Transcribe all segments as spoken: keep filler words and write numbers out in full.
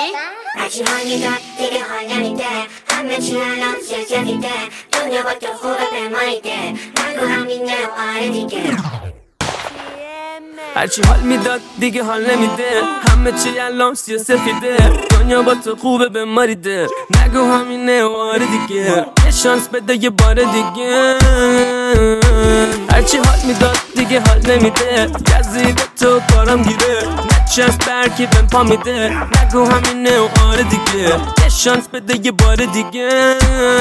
هرچی حال میداد دیگه حال نمیده، همه چی الان سیاسیده، دنیا با تو خوبه بمانیده، نگو همینه و آره دیگه. هرچی حال میداد دیگه حال نمیده، همه چی الان سیاسفیده، دنیا با تو خوبه بماریده، نگو همینه و آره دیگه، یه شانس بده یه بار دیگه. هرچی حال میداد دیگه حال نمیده، گزیده تو کارم گیره، نچست برکی بهم پا میده، نگو همینه و آره دیگه، یه شانس بده یه بار دیگه.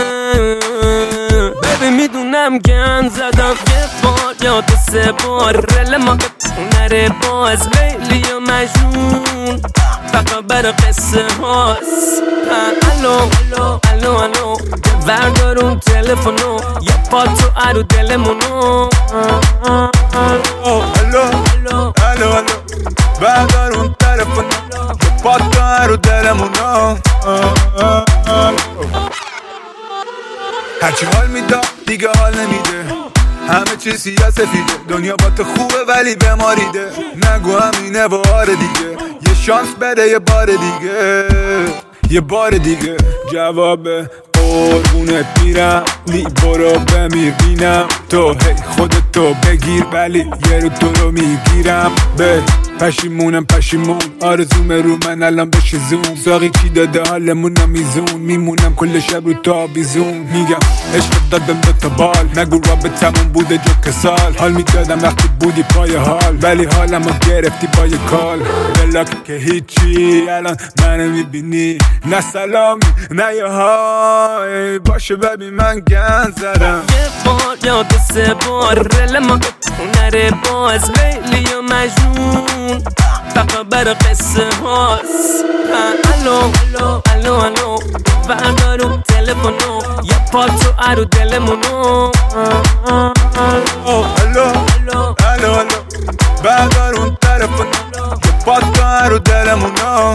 ببین میدونم گن زدم یه بار یا دو سه بار، رل ما نره باز لیلی و مجنون فقط برا قصه هاست. الو الو الو الو بردارون تلفونو، یا پا تو ارو دلمونو. الو الو الو الو بردارون تلفونو، یا پا تو ارو دلمونو. هرچی حال میداد دیگه حال نمیده، همه چی سیاسفیده، دنیا با تو خوبه ولی بماریده، نگو همینه و آره دیگه، یه شانس بده یه بار دیگه، یه بار دیگه. جواب قربونت میرم، نی برو بمیر بینم، تو هی خودتو بگیر ولی یه رو تو رو میگیرم. به پشیمونم پشیمون، آرزومه رو من الان بشه زوم، ساقی چی داده حالمونم میزون، میمونم کل شب رو تا بیزون. میگم عشق دادم دو تا بال، نگو رابطمون بوده جو کسال، حال میدادم وقتی بودی پای حال، ولی حالمو گرفتی با یه کال. بلاک که هیچی الان منو میبینی، نه سلامی نه یه های، باشه ببین من گن زدم یه بار یا دو سه بار، رل ما نره باز لیلی و مجنون فقط برا قصه هاست. الو الو الو الو بردارون تلفونو، یا پا تو ارو دلمونو. الو الو الو الو بردارون تلفونو، یا پا تو ارو دلمونو.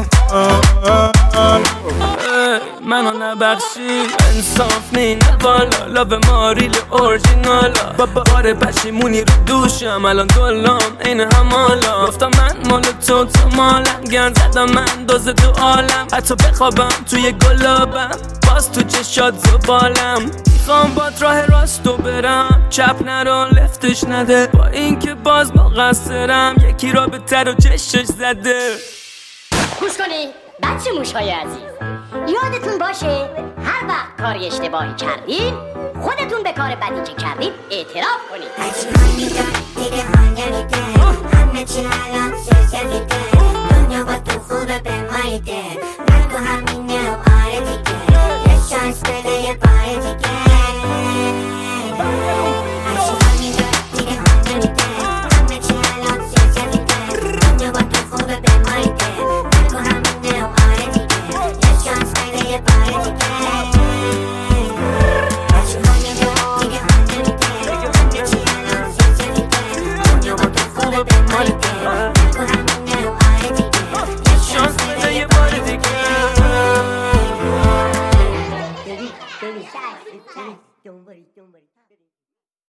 منو نبخشی انصاف نی نه والا، لاب ماریل اورجینالا، بابا آره پشیمونی رو دوشم الان دلام این همالا. گفتم من مال تو تو مالم، گرد زدم من دوز تو عالم، حتی بخوابم توی گلابم باز تو چشات زبالم. میخوام باد راه راستو برم، چپ نرو لفتش نده، با اینکه باز مقصرم یکی را به تر و چشش زده. گوش کنی بچه موشهای عزیز، یادتون باشه هر وقت کاری اشتباهی کردین، خودتون به کار بدی که کردین اعتراف کنید. هرچی حال میداد دیگه حال نمیده، همه چی الان سیاسیده، دنیا با تو خوبه بماریده، نگو همینه و آره دیگه، یه شانس بده یه بار دیگه.